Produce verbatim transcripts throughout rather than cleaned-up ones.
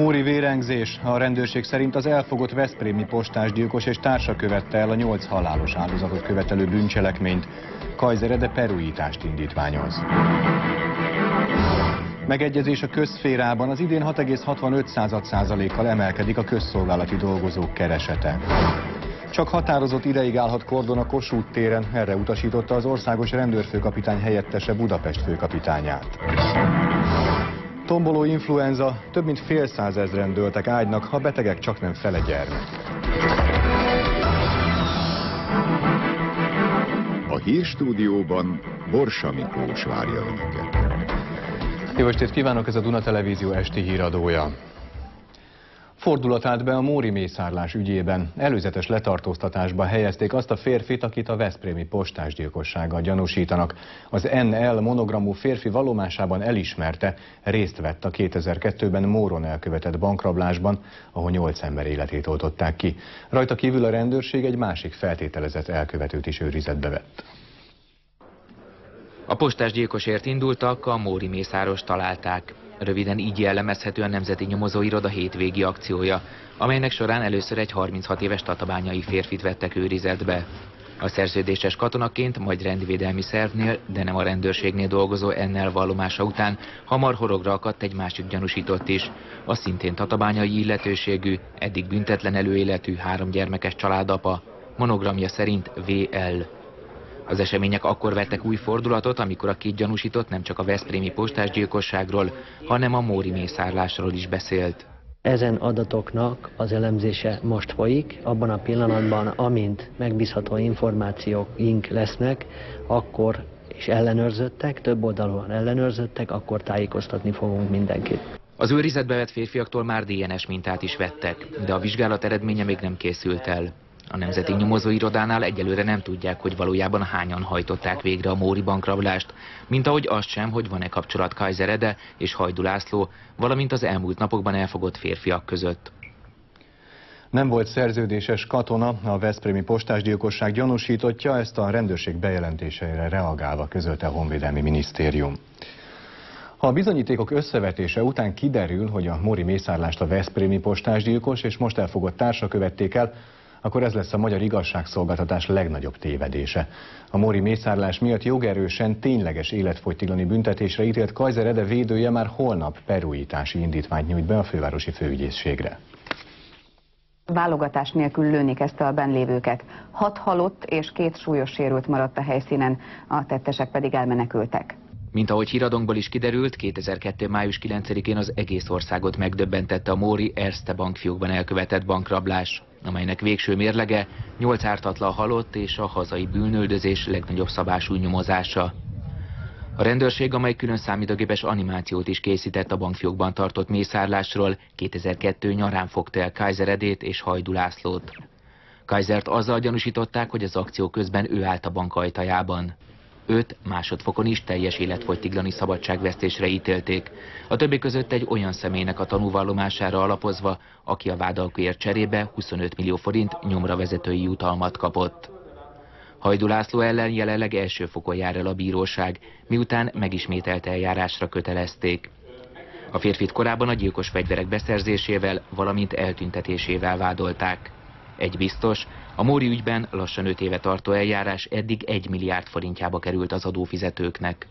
Móri vérengzés. A rendőrség szerint az elfogott veszprémi postásgyilkos és társa követte el a nyolc halálos áldozatot követelő bűncselekményt. Kaiser Ede perújítást indítványoz. Megegyezés a közszférában. Az idén hat egész hatvanöt százalékkal emelkedik a közszolgálati dolgozók keresete. Csak határozott ideig állhat kordon a Kossuth téren, erre utasította az országos rendőrfőkapitány helyettese Budapest főkapitányát. Tomboló influenza, több mint fél százezren dőltek ágynak, a betegek csaknem fele gyermek. A hírstúdióban Borsa Miklós várja Önöket. Jó estét kívánok, ez a Duna Televízió esti híradója. Fordulat állt be a móri mészárlás ügyében. Előzetes letartóztatásba helyezték azt a férfit, akit a veszprémi postásgyilkossággal gyanúsítanak. Az en el monogramú férfi vallomásában elismerte, részt vett a kétezer-kettőben Móron elkövetett bankrablásban, ahol nyolc ember életét oltották ki. Rajta kívül a rendőrség egy másik feltételezett elkövetőt is őrizetbe vett. A postásgyilkosért indultak, a móri mészáros találták. Röviden így jellemezhető a Nemzeti Nyomozóiroda hétvégi akciója, amelynek során először egy harminchat éves tatabányai férfit vettek őrizetbe. A szerződéses katonaként, majd rendvédelmi szervnél, de nem a rendőrségnél dolgozó en el vallomása után hamar horogra akadt egy másik gyanúsított is, a szintén tatabányai illetőségű, eddig büntetlen előéletű három gyermekes családapa, monogramja szerint vé el. Az események akkor vettek új fordulatot, amikor a két gyanúsított nem csak a veszprémi postásgyilkosságról, hanem a móri mészárlásról is beszélt. Ezen adatoknak az elemzése most folyik, abban a pillanatban, amint megbízható információink lesznek, akkor is ellenőrzöttek, több oldalon ellenőrzöttek, akkor tájékoztatni fogunk mindenkit. Az őrizetbe vett férfiaktól már dé en es mintát is vettek, de a vizsgálat eredménye még nem készült el. A Nemzeti Nyomozóirodánál egyelőre nem tudják, hogy valójában hányan hajtották végre a móri bankrablást, mint ahogy azt sem, hogy van-e kapcsolat Kaiser Ede és Hajdú László, valamint az elmúlt napokban elfogott férfiak között. Nem volt szerződéses katona, a veszprémi postásgyilkosság gyanúsítottja, ezt a rendőrség bejelentéseire reagálva közölte a Honvédelmi Minisztérium. Ha a bizonyítékok összevetése után kiderül, hogy a móri mészárlást a veszprémi postásgyilkos és most elfogott társa követték el, akkor ez lesz a magyar igazságszolgáltatás legnagyobb tévedése. A móri mészárlás miatt jogerősen tényleges életfogytiglani büntetésre ítélt Kaiser Ede védője már holnap perújítási indítványt nyújt be a fővárosi főügyészségre. Válogatás nélkül lőni kezdte a bennlévőket. Hat halott és két súlyos sérült maradt a helyszínen, a tettesek pedig elmenekültek. Mint ahogy híradónkból is kiderült, kétezer-kettő május kilencedikén az egész országot megdöbbentette a móri Erste bankfiókban elkövetett bankrablás, amelynek végső mérlege nyolc ártatlan halott és a hazai bűnüldözés legnagyobb szabású nyomozása. A rendőrség, amely külön számítógépes animációt is készített a bankfiókban tartott mészárlásról, kétezer-kettő nyarán fogta el Kaiser Edét és Hajdú Lászlót. Kaisert azzal gyanúsították, hogy az akció közben ő állt a bank ajtajában. Őt másodfokon is teljes életfogytiglani szabadságvesztésre ítélték. A többi között egy olyan személynek a tanúvallomására alapozva, aki a vádalkóért cserébe huszonöt millió forint nyomra vezetői jutalmat kapott. Hajdú László ellen jelenleg első fokon jár el a bíróság, miután megismételt eljárásra kötelezték. A férfit korábban a gyilkos fegyverek beszerzésével, valamint eltüntetésével vádolták. Egy biztos, a móri ügyben lassan öt éve tartó eljárás eddig egy milliárd forintjába került az adófizetőknek.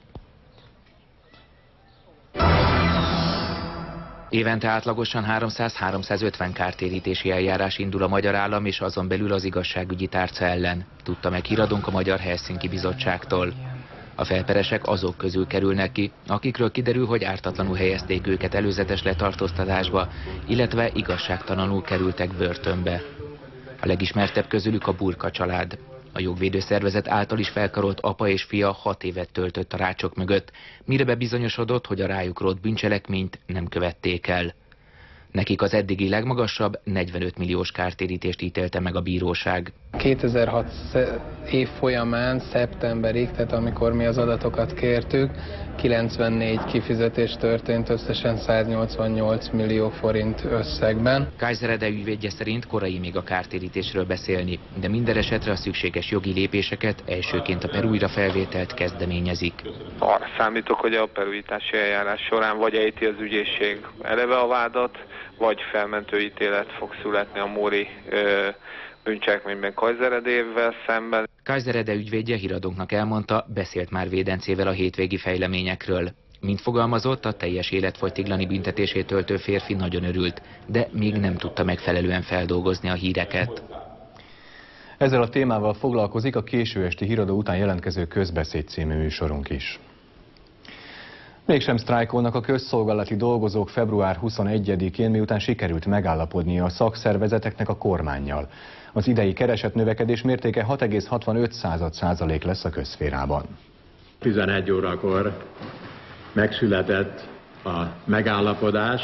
Évente átlagosan háromszáz-háromszázötven kártérítési eljárás indul a magyar állam és azon belül az igazságügyi tárca ellen, tudta meg híradónk a Magyar Helsinki Bizottságtól. A felperesek azok közül kerülnek ki, akikről kiderül, hogy ártatlanul helyezték őket előzetes letartóztatásba, illetve igazságtalanul kerültek börtönbe. A legismertebb közülük a Burka család. A jogvédőszervezet által is felkarolt apa és fia hat évet töltött a rácsok mögött, mire bebizonyosodott, hogy a rájuk rótt bűncselekményt nem követték el. Nekik az eddigi legmagasabb negyvenöt milliós kártérítést ítélte meg a bíróság. kétezer-hat év folyamán, szeptemberig, tehát amikor mi az adatokat kértük, kilencvennégy kifizetés történt összesen száznyolcvannyolc millió forint összegben. Kaiser Ede ügyvédje szerint korai még a kártérítésről beszélni, de minden esetre a szükséges jogi lépéseket elsőként a per újrafelvételt kezdeményezik. Arra számítok, hogy a perújítási eljárás során vagy ejti az ügyészség eleve a vádat, vagy felmentő ítélet fog születni a móri bűncselekményben Kajzer Edével szemben. Kajzer Ede ügyvédje híradónknak elmondta, beszélt már védencével a hétvégi fejleményekről. Mint fogalmazott, a teljes életfogytiglani büntetését töltő férfi nagyon örült, de még nem tudta megfelelően feldolgozni a híreket. Ezzel a témával foglalkozik a késő esti híradó után jelentkező Közbeszéd című műsorunk is. Mégsem sztrájkolnak a közszolgálati dolgozók február huszonegyedikén, miután sikerült megállapodni a szakszervezeteknek a kormánnyal. Az idei keresetnövekedés mértéke hat egész hatvanöt százalék lesz a közszférában. tizenegy órakor megszületett a megállapodás.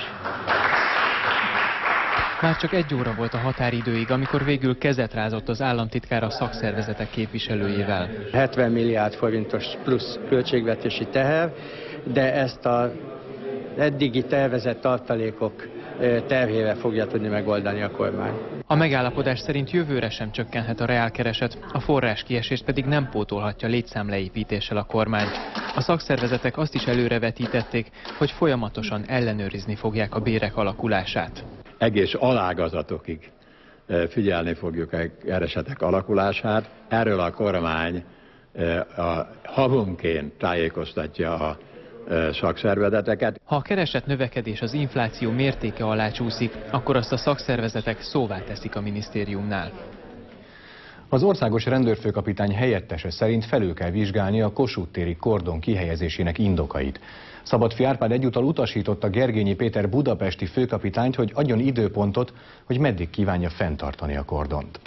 Már csak egy óra volt a határidőig, amikor végül kezet rázott az államtitkár a szakszervezetek képviselőjével. hetven milliárd forintos plusz költségvetési teher, de ezt az eddigi tervezett tartalékok terhével fogja tudni megoldani a kormány. A megállapodás szerint jövőre sem csökkenhet a reálkereset, a forráskiesést pedig nem pótolhatja létszámleépítéssel a kormány. A szakszervezetek azt is előrevetítették, hogy folyamatosan ellenőrizni fogják a bérek alakulását. Egész alágazatokig figyelni fogjuk a keresetek alakulását. Erről a kormány a havonként tájékoztatja a szakszervezeteket. Ha a kereset növekedés az infláció mértéke alá csúszik, akkor azt a szakszervezetek szóvá teszik a minisztériumnál. Az országos rendőrfőkapitány helyettese szerint felül kell vizsgálni a Kossuth téri kordon kihelyezésének indokait. Szabadfi Árpád egyúttal utasította Gergényi Péter budapesti főkapitányt, hogy adjon időpontot, hogy meddig kívánja fenntartani a kordont.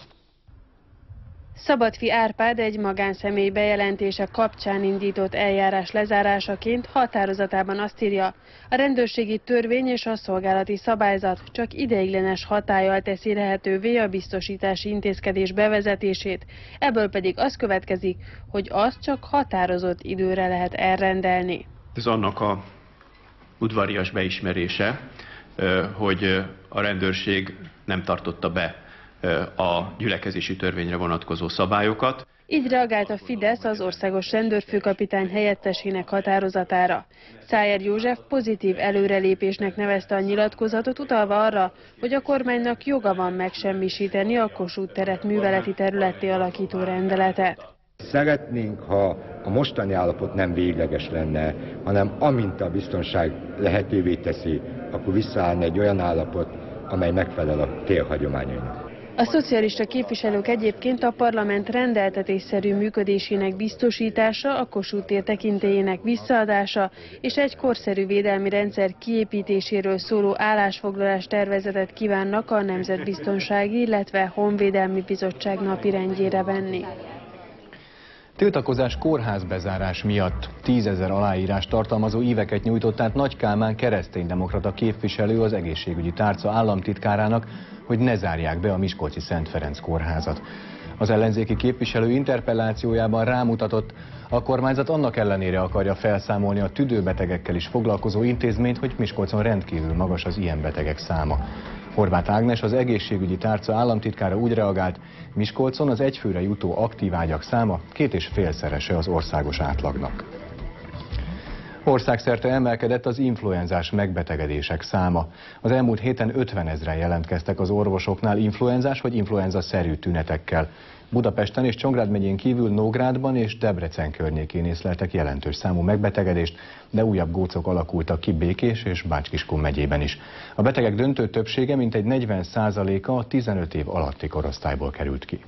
Szabadfi Árpád egy magánszemély bejelentése kapcsán indított eljárás lezárásaként határozatában azt írja, a rendőrségi törvény és a szolgálati szabályzat csak ideiglenes hatállyal teszi lehetővé a biztosítási intézkedés bevezetését, ebből pedig az következik, hogy azt csak határozott időre lehet elrendelni. Ez annak a udvarias beismerése, hogy a rendőrség nem tartotta be a gyülekezési törvényre vonatkozó szabályokat. Így reagált a Fidesz az országos rendőrfőkapitány helyettesének határozatára. Szájer József pozitív előrelépésnek nevezte a nyilatkozatot, utalva arra, hogy a kormánynak joga van megsemmisíteni a Kossuth teret műveleti területté alakító rendeletet. Szeretnénk, ha a mostani állapot nem végleges lenne, hanem amint a biztonság lehetővé teszi, akkor visszaállna egy olyan állapot, amely megfelel a térhagyományainak. A szocialista képviselők egyébként a parlament rendeltetésszerű működésének biztosítása, a Kossuth tér tekintélyének visszaadása és egy korszerű védelmi rendszer kiépítéséről szóló állásfoglalás tervezetet kívánnak a Nemzetbiztonsági, illetve Honvédelmi Bizottság napirendjére venni. Tiltakozás kórházbezárás miatt tízezer aláírás tartalmazó íveket nyújtott át Nagy Kálmán kereszténydemokrata képviselő az egészségügyi tárca államtitkárának, hogy ne zárják be a miskolci Szent Ferenc kórházat. Az ellenzéki képviselő interpellációjában rámutatott, a kormányzat annak ellenére akarja felszámolni a tüdőbetegekkel is foglalkozó intézményt, hogy Miskolcon rendkívül magas az ilyen betegek száma. Horváth Ágnes, az egészségügyi tárca államtitkára úgy reagált, Miskolcon az egyfőre jutó aktív ágyak száma két és félszerese az országos átlagnak. Országszerte emelkedett az influenzás megbetegedések száma. Az elmúlt héten ötvenezren jelentkeztek az orvosoknál influenzás vagy influenza-szerű tünetekkel. Budapesten és Csongrád megyén kívül Nógrádban és Debrecen környékén észleltek jelentős számú megbetegedést, de újabb gócok alakultak ki Békés és Bács-Kiskun megyében is. A betegek döntő többsége, mintegy negyven százaléka a tizenöt év alatti korosztályból került ki.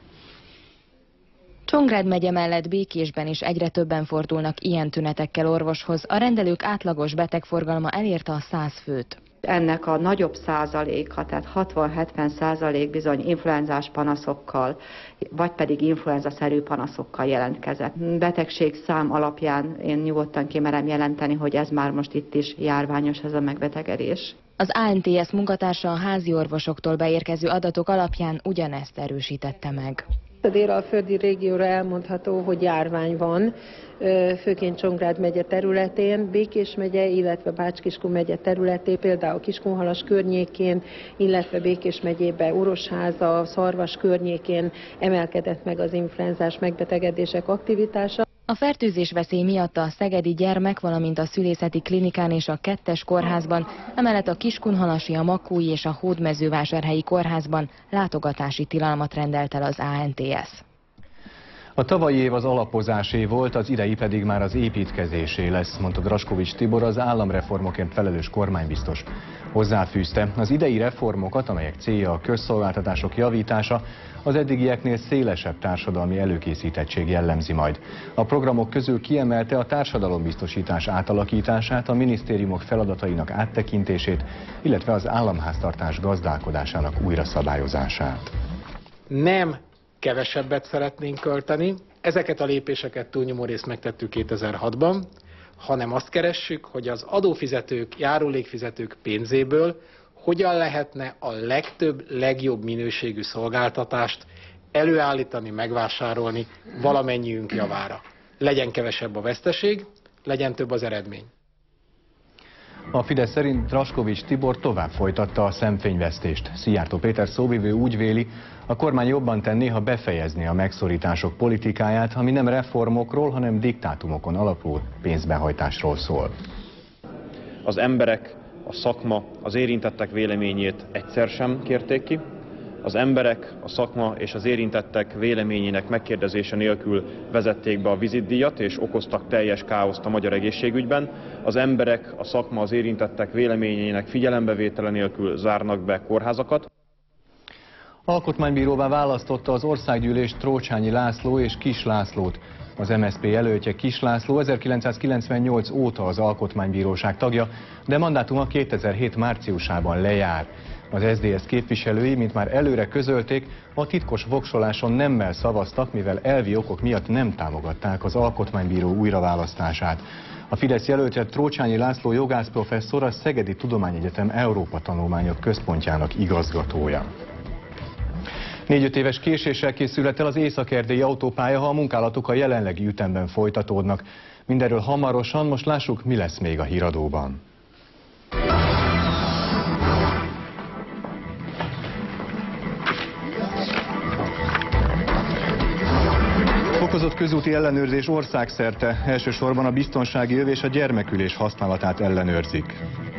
Csongrád megye mellett Békésben is egyre többen fordulnak ilyen tünetekkel orvoshoz. A rendelők átlagos betegforgalma elérte a száz főt. Ennek a nagyobb százaléka, tehát hatvan-hetven százalék bizony influenzás panaszokkal, vagy pedig influenza-szerű panaszokkal jelentkezett. Betegség szám alapján én nyugodtan kimerem jelenteni, hogy ez már most itt is járványos, ez a megbetegedés. Az á en té es munkatársa a házi orvosoktól beérkező adatok alapján ugyanezt erősítette meg. A dél-alföldi régióra elmondható, hogy járvány van, főként Csongrád megye területén, Békés megye, illetve Bács-Kiskun megye területén, például Kiskunhalas környékén, illetve Békés megyében, Orosháza, Szarvas környékén emelkedett meg az influenzás megbetegedések aktivitása. A fertőzés veszély miatt a Szegedi Gyermek, valamint a Szülészeti Klinikán és a Kettes Kórházban, emellett a Kiskunhalasi, a Makói és a Hódmezővásárhelyi Kórházban látogatási tilalmat rendelt el az á en té es. A tavalyi év az alapozásé volt, az idei pedig már az építkezésé lesz, mondta Draskovics Tibor, az államreformokért felelős kormánybiztos. Hozzáfűzte, az idei reformokat, amelyek célja a közszolgáltatások javítása, az eddigieknél szélesebb társadalmi előkészítettség jellemzi majd. A programok közül kiemelte a társadalombiztosítás átalakítását, a minisztériumok feladatainak áttekintését, illetve az államháztartás gazdálkodásának újraszabályozását. Nem kevesebbet szeretnénk költeni, ezeket a lépéseket túlnyomó részt megtettük kétezer-hatban, hanem azt keressük, hogy az adófizetők, járulékfizetők pénzéből hogyan lehetne a legtöbb, legjobb minőségű szolgáltatást előállítani, megvásárolni valamennyiünk javára. Legyen kevesebb a veszteség, legyen több az eredmény. A Fidesz szerint Draskovics Tibor tovább folytatta a szemfényvesztést. Szijjártó Péter szóvivő úgy véli, a kormány jobban tenné, ha befejezné a megszorítások politikáját, ami nem reformokról, hanem diktátumokon alapuló pénzbehajtásról szól. Az emberek, a szakma, az érintettek véleményét egyszer sem kérték ki. Az emberek, a szakma és az érintettek véleményének megkérdezése nélkül vezették be a vizitdíjat és okoztak teljes káoszt a magyar egészségügyben. Az emberek, a szakma, az érintettek véleményének figyelembevétele nélkül zárnak be kórházakat. Alkotmánybíróvá választotta az országgyűlés Trócsányi László és Kiss Lászlót. Az em es zé pé jelöltje Kiss László ezerkilencszázkilencvennyolc óta az Alkotmánybíróság tagja, de mandátuma kétezer-hét márciusában lejár. Az es zé dé es képviselői, mint már előre közölték, a titkos voksoláson nemmel szavaztak, mivel elvi okok miatt nem támogatták az alkotmánybíró újraválasztását. A Fidesz jelöltje Trócsányi László jogászprofesszor, a Szegedi Tudományegyetem Európa Tanulmányok Központjának igazgatója. Négy-öt éves késéssel készülhet el az észak-erdélyi autópálya, ha a munkálatok a jelenlegi ütemben folytatódnak. Mindenről hamarosan, most lássuk, mi lesz még a híradóban. Fokozott közúti ellenőrzés országszerte, elsősorban a biztonsági öv és a gyermekülés használatát ellenőrzik.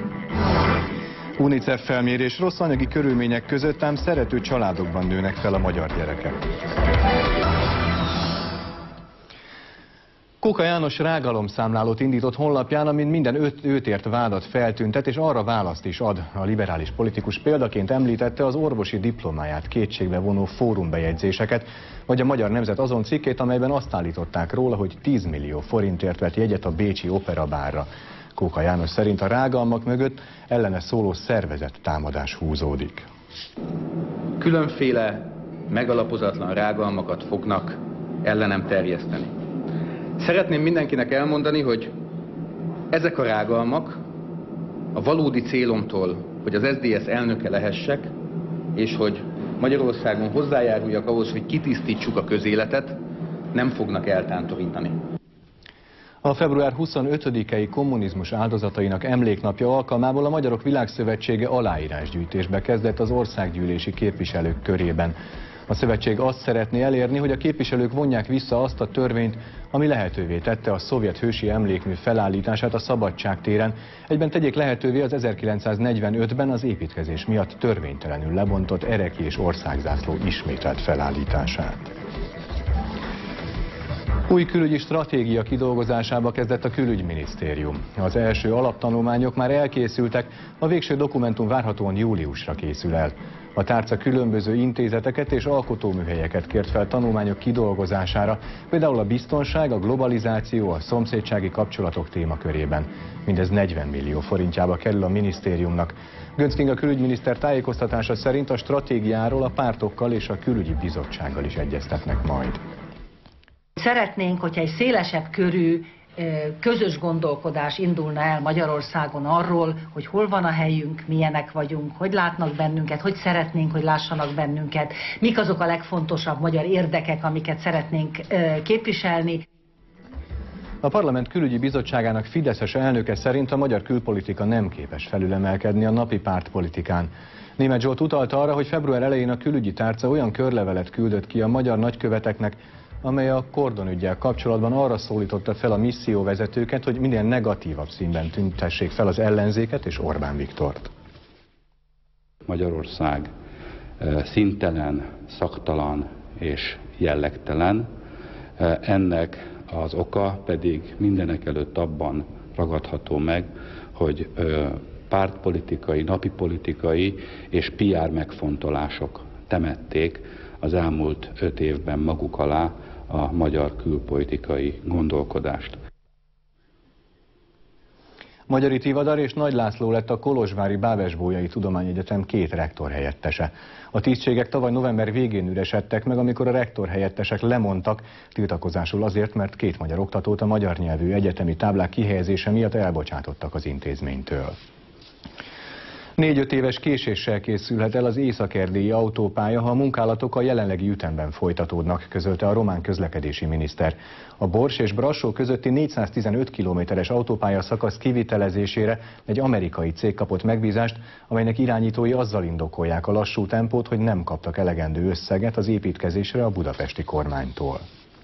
UNICEF felmérés: rossz anyagi körülmények között, ám szerető családokban nőnek fel a magyar gyerekek. Kóka János rágalomszámlálót indított honlapján, amin minden öt őt ért vádat feltüntet, és arra választ is ad. A liberális politikus példaként említette az orvosi diplomáját kétségbe vonó fórumbejegyzéseket, vagy a Magyar Nemzet azon cikkét, amelyben azt állították róla, hogy tíz millió forintért vett jegyet a bécsi operabárra. Kóka János szerint a rágalmak mögött ellene szóló szervezett támadás húzódik. Különféle megalapozatlan rágalmakat fognak ellenem terjeszteni. Szeretném mindenkinek elmondani, hogy ezek a rágalmak a valódi célomtól, hogy az es zé dé es elnöke lehessek, és hogy Magyarországon hozzájáruljak ahhoz, hogy kitisztítsuk a közéletet, nem fognak eltántorítani. A február huszonötödikei kommunizmus áldozatainak emléknapja alkalmából a Magyarok Világszövetsége aláírásgyűjtésbe kezdett az országgyűlési képviselők körében. A szövetség azt szeretné elérni, hogy a képviselők vonják vissza azt a törvényt, ami lehetővé tette a szovjet hősi emlékmű felállítását a Szabadság téren. Egyben tegyék lehetővé az ezerkilencszáznegyvenötben az építkezés miatt törvénytelenül lebontott ereki és országzászló ismételt felállítását. Új külügyi stratégia kidolgozásába kezdett a külügyminisztérium. Az első alaptanulmányok már elkészültek, a végső dokumentum várhatóan júliusra készül el. A tárca különböző intézeteket és alkotóműhelyeket kért fel tanulmányok kidolgozására, például a biztonság, a globalizáció, a szomszédsági kapcsolatok témakörében. Mindez negyven millió forintjába kerül a minisztériumnak. Göncz Kinga külügyminiszter tájékoztatása szerint a stratégiáról a pártokkal és a külügyi bizottsággal is egyeztetnek majd. Szeretnénk, hogyha egy szélesebb körű közös gondolkodás indulna el Magyarországon arról, hogy hol van a helyünk, milyenek vagyunk, hogy látnak bennünket, hogy szeretnénk, hogy lássanak bennünket, mik azok a legfontosabb magyar érdekek, amiket szeretnénk képviselni. A Parlament Külügyi Bizottságának fideszes elnöke szerint a magyar külpolitika nem képes felülemelkedni a napi pártpolitikán. Németh Zsolt utalta arra, hogy február elején a külügyi tárca olyan körlevelet küldött ki a magyar nagyköveteknek, amely a kordonüggyel kapcsolatban arra szólította fel a misszióvezetőket, hogy minél negatívabb színben tüntessék fel az ellenzéket és Orbán Viktort. Magyarország színtelen, szaktalan és jellegtelen. Ennek az oka pedig mindenekelőtt abban ragadható meg, hogy pártpolitikai, napi politikai és pé er megfontolások temették az elmúlt öt évben maguk alá a magyar külpolitikai gondolkodást. Magyari Tivadar és Nagy László lett a kolozsvári Bábes-Bolyai Tudományegyetem két rektor helyettese. A tisztségek tavaly november végén üresedtek meg, amikor a rektor helyettesek lemondtak, tiltakozásul azért, mert két magyar oktatót a magyar nyelvű egyetemi táblák kihelyezése miatt elbocsátottak az intézménytől. Négy-öt éves késéssel készülhet el az észak-erdélyi autópálya, ha a munkálatok a jelenlegi ütemben folytatódnak, közölte a román közlekedési miniszter. A Bors és Brassó közötti négyszáztizenöt kilométeres autópálya szakasz kivitelezésére egy amerikai cég kapott megbízást, amelynek irányítói azzal indokolják a lassú tempót, hogy nem kaptak elegendő összeget az építkezésre a budapesti kormánytól.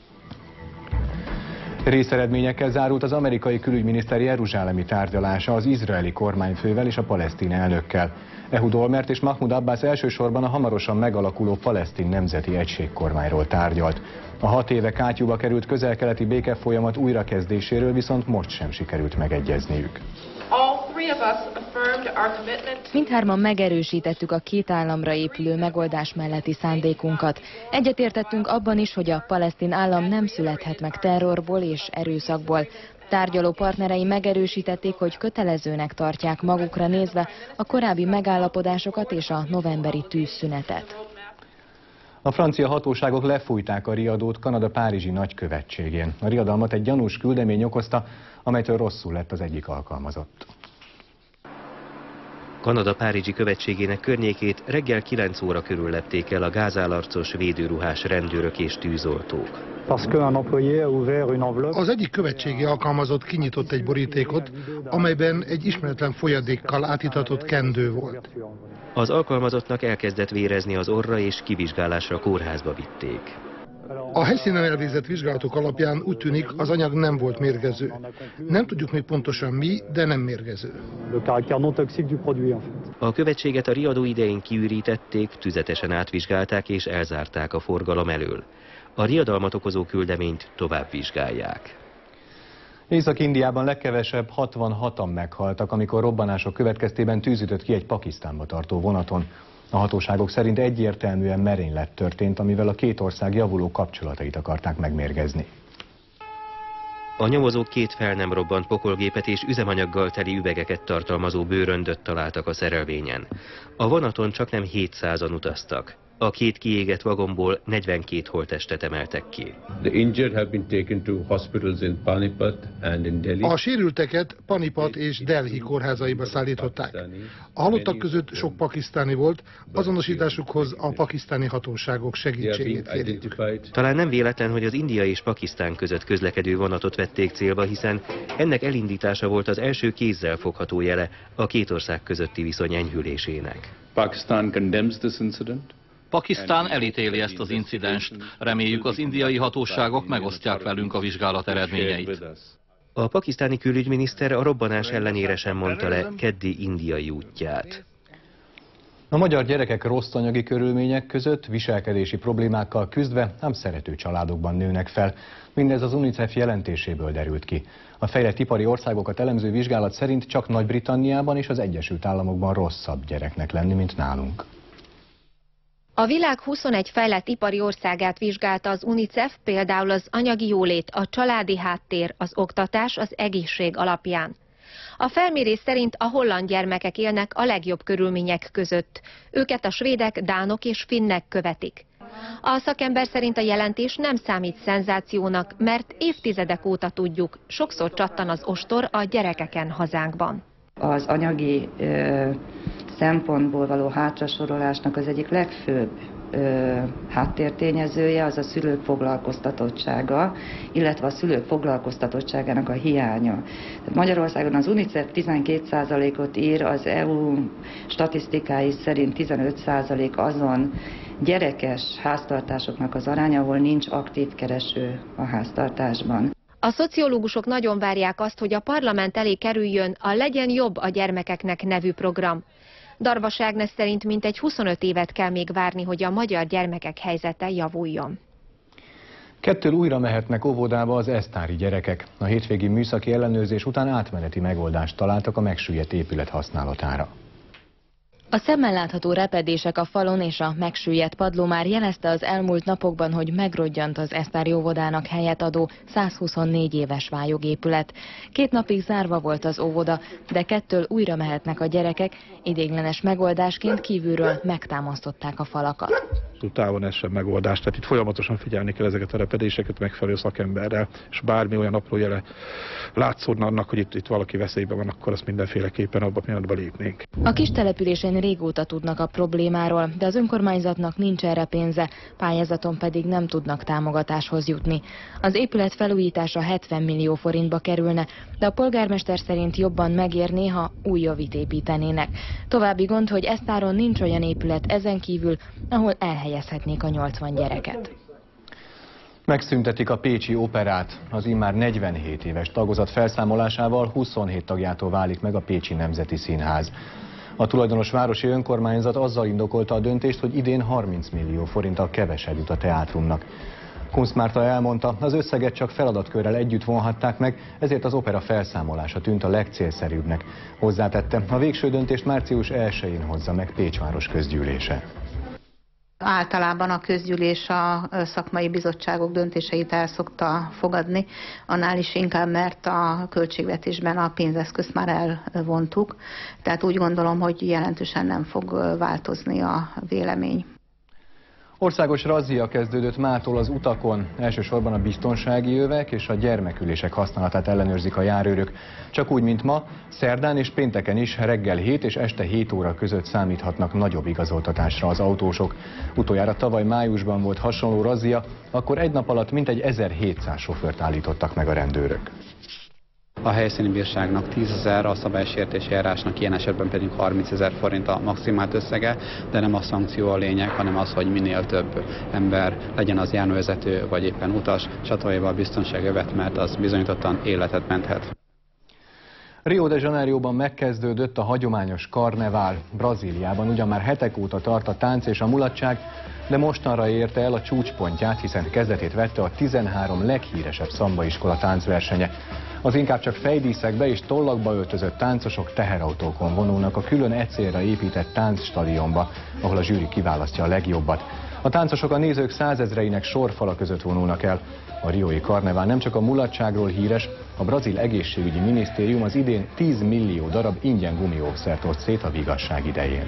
Részeredményekkel zárult az amerikai külügyminiszter jeruzsálemi tárgyalása az izraeli kormányfővel és a palesztin elnökkel. Ehud Olmert és Mahmoud Abbas elsősorban a hamarosan megalakuló palesztin nemzeti egységkormányról tárgyalt. A hat éve kátyúba került közel-keleti békefolyamat újrakezdéséről viszont most sem sikerült megegyezniük. Mindhárman megerősítettük a két államra épülő megoldás melletti szándékunkat. Egyetértettünk abban is, hogy a palesztin állam nem születhet meg terrorból és erőszakból. Tárgyaló partnerei megerősítették, hogy kötelezőnek tartják magukra nézve a korábbi megállapodásokat és a novemberi tűzszünetet. A francia hatóságok lefújták a riadót Kanada párizsi nagykövetségén. A riadalmat egy gyanús küldemény okozta, amelytől rosszul lett az egyik alkalmazott. Kanada párizsi követségének környékét reggel kilenc óra körül lepték el a gázálarcos, védőruhás rendőrök és tűzoltók. Az egyik követségi alkalmazott kinyitott egy borítékot, amelyben egy ismeretlen folyadékkal átitatott kendő volt. Az alkalmazottnak elkezdett vérezni az orra, és kivizsgálásra kórházba vitték. A helyszínen elvégzett vizsgálatok alapján úgy tűnik, az anyag nem volt mérgező. Nem tudjuk még pontosan mi, de nem mérgező. A követséget a riadó idején kiürítették, tüzetesen átvizsgálták és elzárták a forgalom elől. A riadalmat okozó küldeményt tovább vizsgálják. Észak-Indiában legkevesebb hatvanhatan meghaltak, amikor robbanások következtében tűz ütött ki egy Pakisztánba tartó vonaton. A hatóságok szerint egyértelműen merénylet történt, amivel a két ország javuló kapcsolatait akarták megmérgezni. A nyomozók két fel nem robbant pokolgépet és üzemanyaggal teli üvegeket tartalmazó bőröndöt találtak a szerelvényen. A vonaton csaknem hétszázan utaztak. A két kiégett vagonból negyvenkét holttestet emeltek ki. A sérülteket Panipat és Delhi kórházaiba szállították. A halottak között sok pakisztáni volt, azonosításukhoz a pakisztáni hatóságok segítségét kérjük. Talán nem véletlen, hogy az India és Pakisztán között közlekedő vonatot vették célba, hiszen ennek elindítása volt az első kézzel fogható jele a két ország közötti viszony enyhülésének. Pakistan condemns this incident. Pakisztán elítéli ezt az incidenst. Reméljük, az indiai hatóságok megosztják velünk a vizsgálat eredményeit. A pakisztáni külügyminiszter a robbanás ellenére sem mondta le keddi indiai útját. A magyar gyerekek rossz anyagi körülmények között, viselkedési problémákkal küzdve nem szerető családokban nőnek fel. Mindez az UNICEF jelentéséből derült ki. A fejlett ipari országokat elemző vizsgálat szerint csak Nagy-Britanniában és az Egyesült Államokban rosszabb gyereknek lenni, mint nálunk. A világ huszonegy fejlett ipari országát vizsgálta az UNICEF, például az anyagi jólét, a családi háttér, az oktatás, az egészség alapján. A felmérés szerint a holland gyermekek élnek a legjobb körülmények között. Őket a svédek, dánok és finnek követik. A szakember szerint a jelentés nem számít szenzációnak, mert évtizedek óta tudjuk, sokszor csattan az ostor a gyerekeken hazánkban. Az anyagi ö, szempontból való hátrasorolásnak az egyik legfőbb ö, háttértényezője az a szülők foglalkoztatottsága, illetve a szülők foglalkoztatottságának a hiánya. Magyarországon az UNICEF tizenkét százalékot ír, az é u statisztikái szerint tizenöt százalék azon gyerekes háztartásoknak az aránya, ahol nincs aktív kereső a háztartásban. A szociológusok nagyon várják azt, hogy a parlament elé kerüljön a Legyen jobb a gyermekeknek nevű program. Darvas Ágnes szerint mintegy huszonöt évet kell még várni, hogy a magyar gyermekek helyzete javuljon. Kettől újra mehetnek óvodába az esztári gyerekek. A hétvégi műszaki ellenőrzés után átmeneti megoldást találtak a megsüllyedt épület használatára. A szemmel látható repedések a falon és a megsüllyedt padló már jelezte az elmúlt napokban, hogy megrodjant az esztári óvodának helyet adó százhuszonnégy éves vályogépület. Két napig zárva volt az óvoda, de kettől újra mehetnek a gyerekek, ideiglenes megoldásként kívülről megtámasztották a falakat. Távon ez sem megoldás, tehát itt folyamatosan figyelni kell ezeket a repedéseket megfelelő szakemberrel, és bármi olyan apró jele látszódna annak, hogy itt, itt valaki veszélyben van, akkor azt mindenféleképpen abban a pillanatban lépnénk. A kis településen régóta tudnak a problémáról, de az önkormányzatnak nincs erre pénze, pályázaton pedig nem tudnak támogatáshoz jutni. Az épület felújítása hetven millió forintba kerülne, de a polgármester szerint jobban megérné, ha új javit építenének. További gond, hogy Esztáron nincs olyan épület ezen kívül, ahol elhelyezhetnék a nyolcvan gyereket. Megszüntetik a pécsi operát. Az immár negyvenhét éves tagozat felszámolásával huszonhét tagjától válik meg a Pécsi Nemzeti Színház. A tulajdonos városi önkormányzat azzal indokolta a döntést, hogy idén harminc millió forinttal kevesebb jut a teátrumnak. Kunz Márta elmondta, az összeget csak feladatkörrel együtt vonhatták meg, ezért az opera felszámolása tűnt a legcélszerűbbnek. Hozzátette, a végső döntést március elsején hozza meg Pécs város közgyűlése. Általában a közgyűlés a szakmai bizottságok döntéseit el szokta fogadni, annál is inkább, mert a költségvetésben a pénzeszközt már elvontuk, tehát úgy gondolom, hogy jelentősen nem fog változni a vélemény. Országos razzia kezdődött mától az utakon. Elsősorban a biztonsági övek és a gyermekülések használatát ellenőrzik a járőrök. Csak úgy, mint ma, szerdán és pénteken is reggel hét és este hét óra között számíthatnak nagyobb igazoltatásra az autósok. Utoljára tavaly májusban volt hasonló razzia, akkor egy nap alatt mintegy ezerhétszáz sofőrt állítottak meg a rendőrök. A helyszíni bírságnak tízezer, a szabálysértési járásnak ilyen esetben pedig harmincezer forint a maximált összege, de nem a szankció a lényeg, hanem az, hogy minél több ember legyen az járművezető vagy éppen utas, csatolja a biztonságövet, mert az bizonyítottan életet menthet. Rio de Janeiroban megkezdődött a hagyományos karnevál. Brazíliában ugyan már hetek óta tart a tánc és a mulatság, de mostanra érte el a csúcspontját, hiszen kezdetét vette a tizenhárom leghíresebb szambaiskola táncversenye. Az inkább csak fejdíszekbe és tollakba öltözött táncosok teherautókon vonulnak a külön e célra épített táncstadionba, ahol a zsűri kiválasztja a legjobbat. A táncosok a nézők százezreinek sorfala között vonulnak el. A riói karnevál nem csak a mulatságról híres, a brazil egészségügyi minisztérium az idén tíz millió darab ingyen gumiókszert oszt szét a vigasság idején.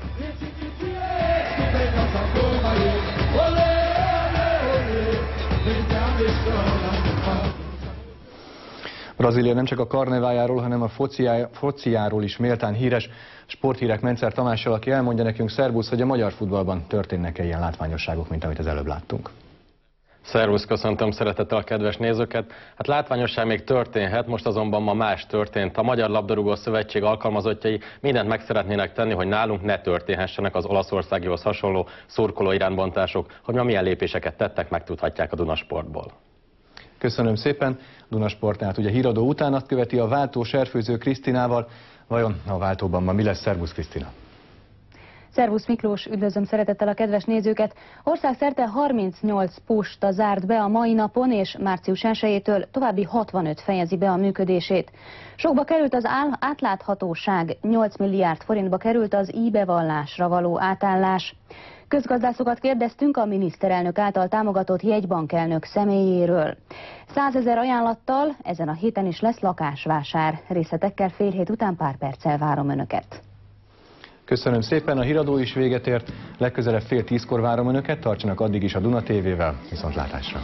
Brazília nem csak a karnevájáról, hanem a fociáról is méltán híres. Sporthírek Mencer Tamással, aki elmondja nekünk, szervusz, hogy a magyar futballban történnek-e ilyen látványosságok, mint amit az előbb láttunk. Szervusz, köszöntöm szeretettel a kedves nézőket. Hát látványosság még történhet, most azonban ma más történt. A Magyar Labdarúgó Szövetség alkalmazottjai mindent meg szeretnének tenni, hogy nálunk ne történhessenek az olaszországihoz hasonló szurkoló iránybontások. Hogy ma milyen lépéseket tettek, megtudhatják a Dunasportból. Köszönöm szépen. Dunasport, tehát ugye híradó után azt követi a váltó serfőző Krisztinával. Vajon a váltóban ma mi lesz? Szervusz, Krisztina! Szervusz Miklós, üdvözlöm szeretettel a kedves nézőket! Országszerte harmincnyolc posta zárt be a mai napon, és március elsejétől további hatvanöt fejezi be a működését. Sokba került az átláthatóság, nyolc milliárd forintba került az i-bevallásra való átállás. Közgazdászokat kérdeztünk a miniszterelnök által támogatott jegybankelnök személyéről. százezer ajánlattal ezen a héten is lesz lakásvásár. Részletekkel fél hét után pár perccel várom Önöket. Köszönöm szépen, a híradó is véget ért. Legközelebb fél tízkor várom Önöket, tartsanak addig is a Duna tévével. Viszontlátásra!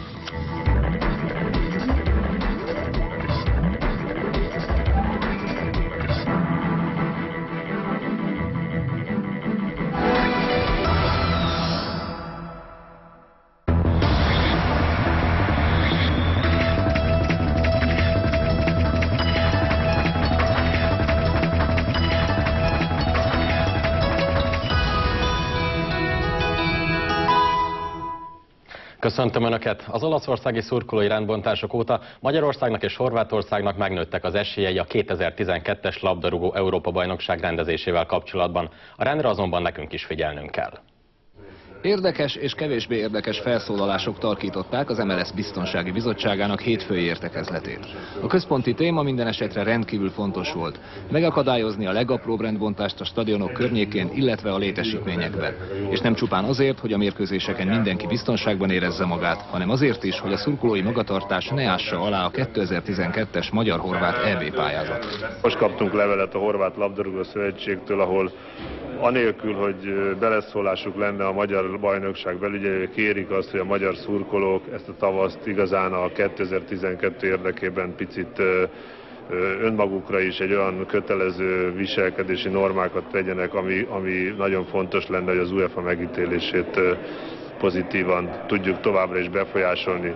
Köszöntöm Önöket! Az olaszországi szurkolói rendbontások óta Magyarországnak és Horvátországnak megnőttek az esélyei a kétezer-tizenkettes labdarúgó Európa-bajnokság rendezésével kapcsolatban. A rendre azonban nekünk is figyelnünk kell. Érdekes és kevésbé érdekes felszólalások tarkították az em el es Biztonsági Bizottságának hétfői értekezletét. A központi téma minden esetre rendkívül fontos volt. Megakadályozni a legapróbb rendbontást a stadionok környékén, illetve a létesítményekben. És nem csupán azért, hogy a mérkőzéseken mindenki biztonságban érezze magát, hanem azért is, hogy a szurkolói magatartás ne ássa alá a kétezer-tizenkettes magyar-horvát é bé pályázatot. Most kaptunk levelet a Horvát Labdarúgó Szövetségtől, ahol anélkül, hogy beleszólásuk lenne a magyar bajnokság belügyelői, kérik azt, hogy a magyar szurkolók ezt a tavaszt igazán a kétezer-tizenkettő érdekében picit önmagukra is egy olyan kötelező viselkedési normákat tegyenek, ami, ami nagyon fontos lenne, hogy az UEFA megítélését pozitívan tudjuk továbbra is befolyásolni.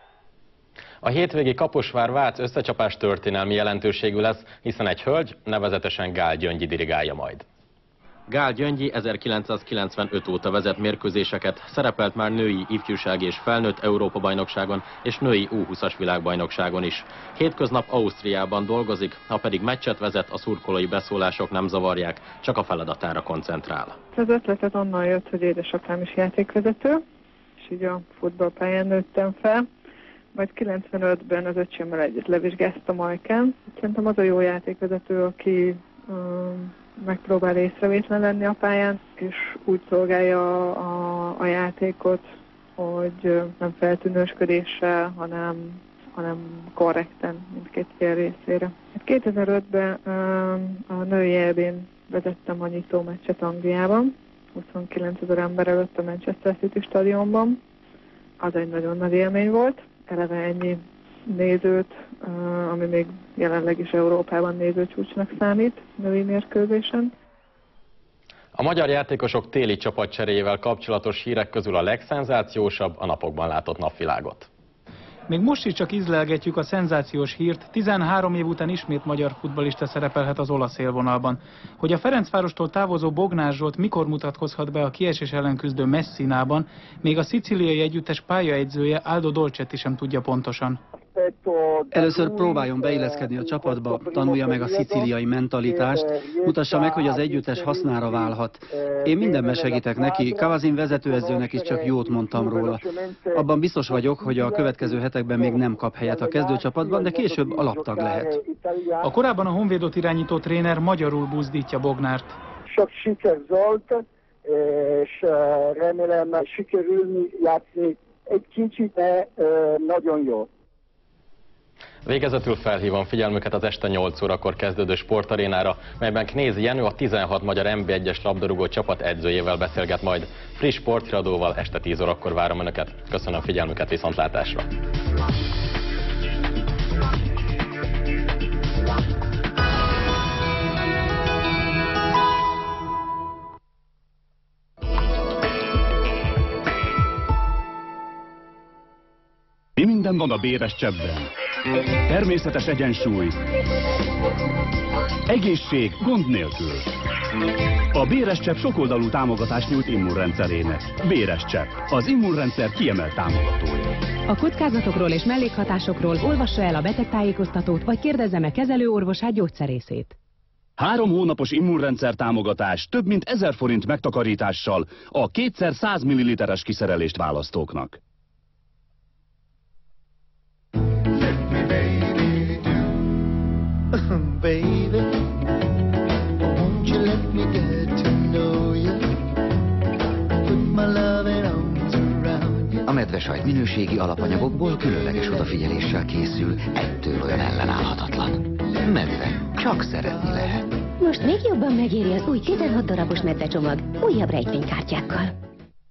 A hétvégi Kaposvár-Vác összecsapás történelmi jelentőségű lesz, hiszen egy hölgy, nevezetesen Gál Gyöngyi dirigálja majd. Gál Gyöngyi ezerkilencszázkilencvenöt óta vezet mérkőzéseket, szerepelt már női, ifjúsági és felnőtt Európa-bajnokságon és női U húszas világbajnokságon is. Hétköznap Ausztriában dolgozik, ha pedig meccset vezet, a szurkolói beszólások nem zavarják, csak a feladatára koncentrál. Az ötletet onnan jött, hogy édesapám is játékvezető, és így a futballpályán nőttem fel. Majd kilencvenötben az öcsémmel együtt levizsgáztam Ajkán. Szerintem az a jó játékvezető, aki um, megpróbál észrevétlen lenni a pályán, és úgy szolgálja a, a játékot, hogy nem feltűnősködéssel, hanem, hanem korrekten mindkét fél részére. kétezer-ötben a női é bén vezettem a nyitó meccset Angliában, huszonkilencezer ember előtt a Manchester City stadionban. Az egy nagyon nagy élmény volt, eleve ennyi nézőt, ami még jelenleg is Európában nézőcsúcsnak számít női mérkőzésen. A magyar játékosok téli csapatcseréjével kapcsolatos hírek közül a legszenzációsabb a napokban látott napvilágot. Még most is csak ízlelgetjük a szenzációs hírt, tizenhárom év után ismét magyar futballista szerepelhet az olasz élvonalban. Hogy a Ferencvárostól távozó Bognár Zsolt mikor mutatkozhat be a kiesés ellen küzdő Messinában, még a szicíliai együttes pályaegyzője Aldo Dolcetti sem tudja pontosan. Először próbáljon beilleszkedni a csapatba, tanulja meg a szicíliai mentalitást, mutassa meg, hogy az együttes hasznára válhat. Én mindenben segítek neki, Kavazin vezetőedzőnek is csak jót mondtam róla. Abban biztos vagyok, hogy a következő hetekben még nem kap helyet a kezdőcsapatban, de később alaptag lehet. A korábban a Honvédot irányító tréner magyarul buzdítja Bognárt. Sok siker Zolt, és remélem sikerülni játszani egy kicsit, de nagyon jó. Végezetül felhívom figyelmüket az este nyolc órakor kezdődő sportarénára, melyben Knézi Jenő, a tizenhat magyar em bé egyes labdarúgó csapat edzőjével beszélget majd. Friss sporthíradóval este tíz órakor várom Önöket. Köszönöm figyelmüket, viszontlátásra! Mi minden van a Béres Cseppben? Természetes egyensúly, egészség gond nélkül. A Béres Csepp sokoldalú támogatást nyújt immunrendszerének. Béres Csepp, az immunrendszer kiemelt támogatója. A kockázatokról és mellékhatásokról olvassa el a betegtájékoztatót, vagy kérdezze meg kezelőorvosát, gyógyszerészét. Három hónapos immunrendszer támogatás több mint ezer forint megtakarítással a kétszer száz milliliteres kiszerelést választóknak. Baby, won't you let me get to know you? Put my loving arms around you. A medvesajt minőségi alapanyagokból különleges odafigyeléssel készül, ettől olyan ellenállhatatlan. Medve, csak szeretni lehet. Most még jobban megéri az új tizenhat darabos medvecsomag, újabb rejtvénykártyákkal.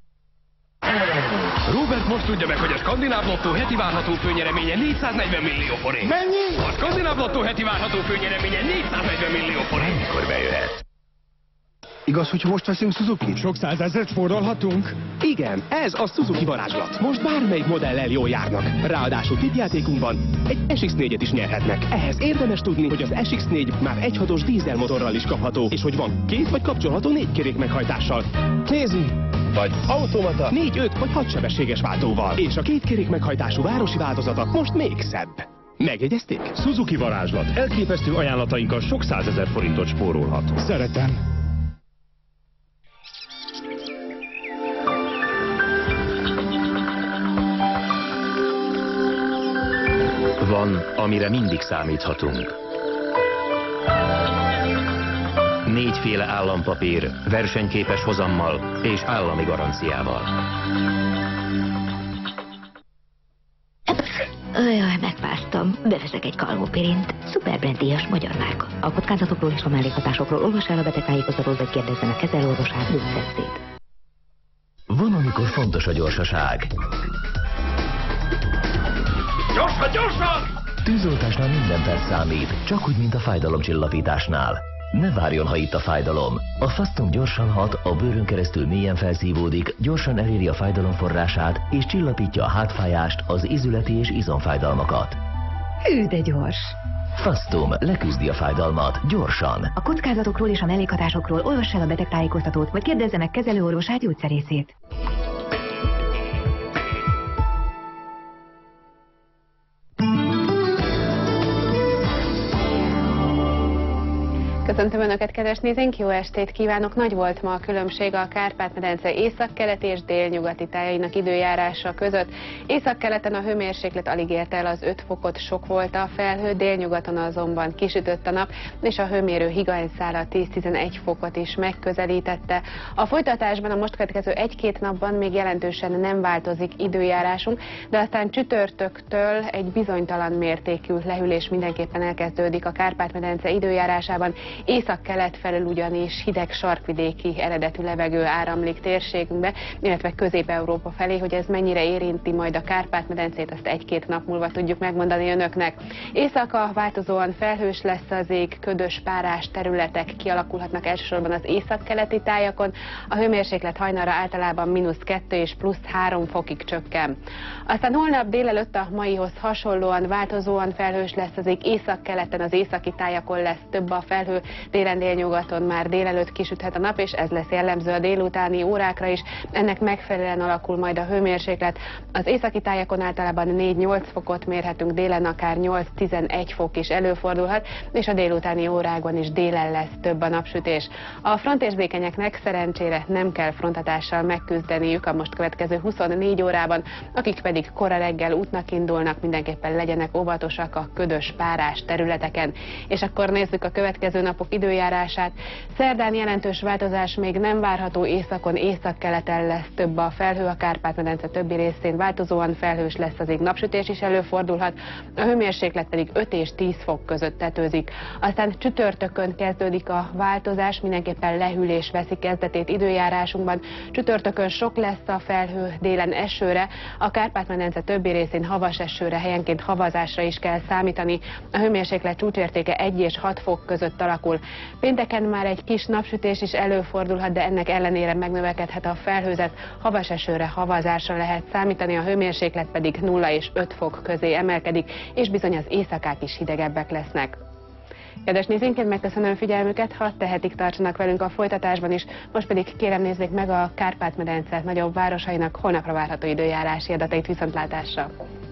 Robert most tudja meg, hogy a Skandináv Lottó heti várható főnyereménye négyszáznegyven millió forint. Mennyi? A Skandináv Lottó heti várható főnyereménye négyszáznegyven millió forint. Mikor bejöhet? Igaz, hogy most veszünk Suzuki? Sok százezret spórolhatunk? Igen, ez a Suzuki varázslat. Most bármelyik modellel jól járnak. Ráadásul tippjátékunkban egy es iksz négyet is nyerhetnek. Ehhez érdemes tudni, hogy az es iksz négy már egy hatos dízelmotorral is kapható, és hogy van két vagy kapcsolható négy kerék meghajtással. Kézi! Vagy automata négy, öt vagy hat sebességes váltóval. És a két kerék meghajtású városi változata most még szebb. Megjegyezték? Suzuki varázslat. Elképesztő ajánlatainkkal sok százezer forintot spórolhat. Szeretem. Van, amire mindig számíthatunk. Négyféle állampapír, versenyképes hozammal és állami garanciával. Jaj, megfáztam. Beveszek egy kalmopirint. Szuperbrand díjas magyar márka. A kockázatokról és a mellékhatásokról olvass el a betegtájékoztatót, vagy kérdezzen a kezelőorvosát, gyógyszerszét. Van, amikor fontos a gyorsaság. Gyorsan, gyorsan! Tűzoltásnál minden perc számít, csak úgy, mint a fájdalomcsillapításnál. Ne várjon, ha itt a fájdalom. A Fastum gyorsan hat, a bőrön keresztül mélyen felszívódik, gyorsan eléri a fájdalom forrását, és csillapítja a hátfájást, az izületi és izomfájdalmakat. Hű, de gyors! Fastum leküzdi a fájdalmat, gyorsan. A kockázatokról és a mellékhatásokról olvass el a betegtájékoztatót, vagy kérdezze meg kezelőorvosát, gyógyszerészét. Köszöntöm Önöket, kedves nézőink, jó estét kívánok! Nagy volt ma a különbség a Kárpát-medence északkeleti és délnyugati tájainak időjárása között. Északkeleten a hőmérséklet alig ért el az öt fokot, sok volt a felhő, délnyugaton azonban kisütött a nap, és a hőmérő higanyszála tíz-tizenegy fokot is megközelítette. A folytatásban a most következő egy-két napban még jelentősen nem változik időjárásunk, de aztán csütörtöktől egy bizonytalan mértékű lehűlés mindenképpen elkezdődik a Kárpát-medence időjárásában. Észak-kelet felől ugyanis hideg sarkvidéki eredetű levegő áramlik térségünkbe, illetve Közép-Európa felé, hogy ez mennyire érinti majd a Kárpát-medencét, azt egy-két nap múlva tudjuk megmondani Önöknek. Éjszaka változóan felhős lesz az ég, ködös, párás területek kialakulhatnak elsősorban az északkeleti tájakon, a hőmérséklet hajnalra általában mínusz kettő és plusz három fokig csökken. Aztán holnap délelőtt a maihoz hasonlóan változóan felhős lesz az ég, északkeleten, az északi tájakon lesz több a felhő, délen délnyugaton már délelőtt kisüthet a nap, és ez lesz jellemző a délutáni órákra is. Ennek megfelelően alakul majd a hőmérséklet. Az északi tájakon általában négy-nyolc fokot mérhetünk, délen akár nyolc-tizenegy fok is előfordulhat, és a délutáni órákban is délen lesz több a napsütés. A frontérzékenyeknek szerencsére nem kell fronthatással megküzdeniük a most következő huszonnégy órában, akik pedig kora reggel útnak indulnak, mindenképpen legyenek óvatosak a ködös, párás területeken. És akkor nézzük a következő napok időjárását. Szerdán jelentős változás még nem várható, északon, északkeleten lesz több a felhő, a Kárpát-medence többi részén változóan felhős lesz az ég, napsütés is előfordulhat, a hőmérséklet pedig öt és tíz fok között tetőzik. Aztán csütörtökön kezdődik a változás, mindenképpen lehűlés veszi kezdetét időjárásunkban. Csütörtökön sok lesz a felhő, délen esőre, a Kárpát-medence többi részén havas esőre, helyenként havazásra is kell számítani. A hőmérséklet csúcsértéke egy és hat fok között alakul. Pénteken már egy kis napsütés is előfordulhat, de ennek ellenére megnövekedhet a felhőzet, havas esőre, havazásra lehet számítani, a hőmérséklet pedig nulla és öt fok közé emelkedik, és bizony az éjszakák is hidegebbek lesznek. Kedves nézőink, megköszönöm figyelmüket, ha tehetik, tartsanak velünk a folytatásban is, most pedig kérem nézzék meg a Kárpát-medence nagyobb városainak holnapra várható időjárási adatait. Viszontlátásra!